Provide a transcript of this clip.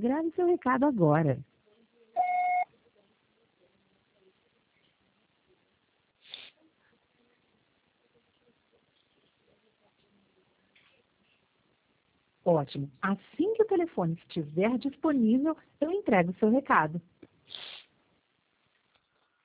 Grave seu recado agora. Ótimo. Assim que o telefone estiver disponível, eu entrego o seu recado.